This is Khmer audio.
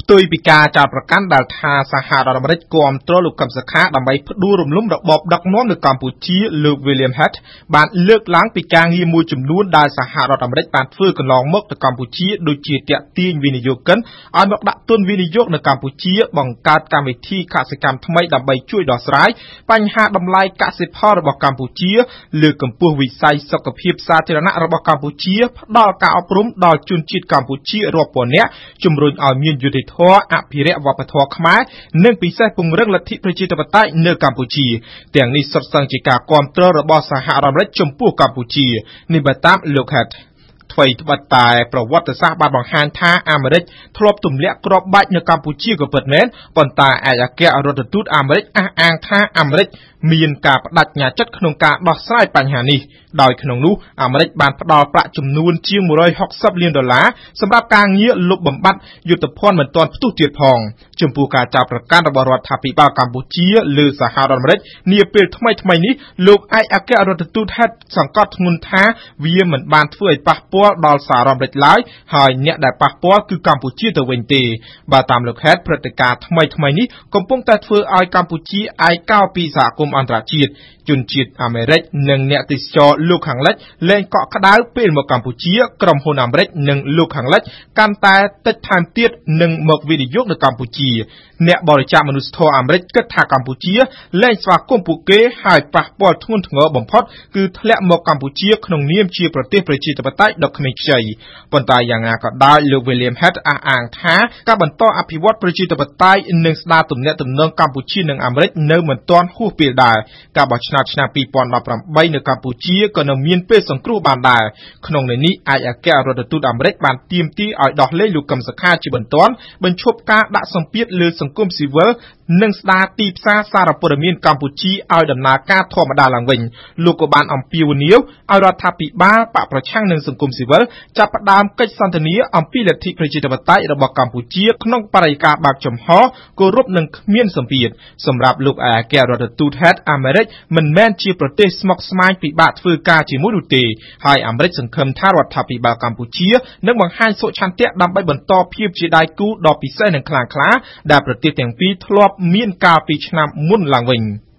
ផ្ទុយពីការចោទប្រកាន់ដែលថាសហរដ្ឋអាមេរិកគាំទ្រលោកកឹមសុខាដើម្បីផ្ដួលរំលំរបបដឹកនាំនៅកម្ពុជាលោក William Hatt បានលើកឡើងពីការងារមួយចំនួនដែលសហរដ្ឋអាមេរិកបានធ្វើកន្លងមកទៅកម្ពុជាដូចជាទាក់ទាញវិនិយោគិនឲ្យមកដាក់ទុនវិនិយោគនៅកម្ពុជាបង្កើតកម្មវិធីកសិកម្មថ្មីដើម្បីជួយដោះស្រាយបញ្ហាតម្លៃកសិផលរបស់កម្ពុជាលើកកម្ពស់វិស័យសុខភាពសាធារណៈរបស់កម្ពុជាផ្ដល់ការអប់រំដល់ជនជាតិកម្ពុជារាប់ពាន់នាក់ជំរុញឲ្យមានយុត្តិធម៌អភិរក្សវប្បធម៌ខ្មែរនិងពិសេសពង្រឹងលទ្ធិប្រជាធិបតេយ្យនៅកម្ពុជាទាំងនេះសុទ្ធសឹងជាការគាំទ្ររបស់សហរដ្ឋអាមេរិកចំពោះកម្ពុជានេះបើតាមលោក Hatt ថ្មីត្បិតតែប្រវត្តិសាស្ត្របានបង្ហាញថាអាមេរិកធ្លាប់ទម្លាក់គ្រាប់បែកនៅកម្ពុជាក៏ពិតមែនប៉ុន្តែឯកអគ្គរដ្ឋទូតអាមេរិកអះអាងថាអាមេរិកមានការបដិញ្ញាចិត្តក្នុងការដោះស្រាយបញ្ហានេះដោយក្នុងនោះអាមេរិកបានផ្ដល់ប្រាក់ចំនួនជាង$160 លានសម្រាប់ការងារលុបបំបាត់យុទ្ធភ័ណ្ឌមិនទាន់ផ្ទុះទៀតផងចំពោះការចោទប្រកាន់របស់រដ្ឋាភិបាលកម្ពុជាលើសហរដ្ឋអាមេរិកនាពេលថ្មីៗនេះលោកឯកអគ្គរដ្ឋទូត Hatt សង្កត់ធ្ងន់ថាវាមិនបានធ្វើឲ្យប៉ះពាល់ដល់សហរដ្ឋអាមេរិកឡើយហើយអ្នកដែលប៉ះពាល់គឺកម្ពុជាទៅវិញទេបើតាមលោក Hatt ព្រឹត្តិការណ៍ថ្មីៗនេះកំពុងតែធ្វើឲ្យកម្ពុជាឯកោពីសហគមន៍អន្តរជាតិជនជាតិអាមេរិកនិងអ្នកទេសចរលោកខាងលិចលែងកក់ក្ដៅពេលមកកម្ពុជាក្រុមហ៊ុនអាមេរិកនិងលោកខាងលិចកាន់តែតិចថែមទៀតនឹងមកវិនិយោគនៅកម្ពុជាអ្នកបរិច្ចាគមនុស្សធម៌អាមេរិកគិតថាកម្ពុជាលែងស្វាគមន៍ពួកគេហើយប៉ះពាល់ធ្ងន់ធ្ងរបំផុតគឺធ្លាក់មកកម្ពុជាក្នុងនាមជាប្រទេសប្រជាធិបតេយ្យដ៏គ្មានខ្ចីប៉ុន្តែយ៉ាងណាក៏ដោយលោក William Hatt អះអាងថាការបន្តអភិវឌ្ឍប្រជាធិបតេយ្យនិងស្ដារទំនាក់ទំនងកម្ពុជានិងអាមេរិកនៅមិនទាន់ហួសពេលដែរការបោះឆ្នោតឆ្នាំ2018នៅកម្ពុជាក៏នៅមានពេលសង្គ្រោះបានដែរក្នុងន័យនេះឯកអគ្គរដ្ឋទូតអាមេរិកបានទាមទារឲ្យដោះលែងលោកកឹមសុខាជាបន្ទាន់បញ្ឈប់ការដាក់សម្ពាធលើសង្គមស៊ីវិលនិងស្ដារទីផ្សារសារព័ត៌មានកម្ពុជាឲ្យដំណើរការធម្មតាឡើងវិញលោកក៏បានអំពាវនាវឲ្យរដ្ឋាភិបាលបកប្រឆាំងនិងសង្គមស៊ីវិលចាប់ផ្ដើមកិច្ចសន្ទនាអំពីលទ្ធិប្រជាធិបតេយ្យរបស់កម្ពុជាក្នុងបរិយាកាសបើកចំហគោរពនិងគ្មានសម្ពាធសម្រាប់លោកឯកអគ្គរដ្ឋទូត Hatt អាមេរិកមិនមែនជាប្រទេសស្មុគស្មាញពិបាកធ្វើការជាមួយនោះទេហើយអាមេរិកសង្ឃឹមថារដ្ឋាភិបាលកម្ពុជានឹងបង្ហាញសុឆន្ទៈដើម្បីបន្តភាពជាដៃគូដ៏ពិសេសនិងខ្លាំងក្លាដែលប្រទេសទាំងពីរធ្លាប់មានកាលពីឆ្នាំមុនឡើងវិញ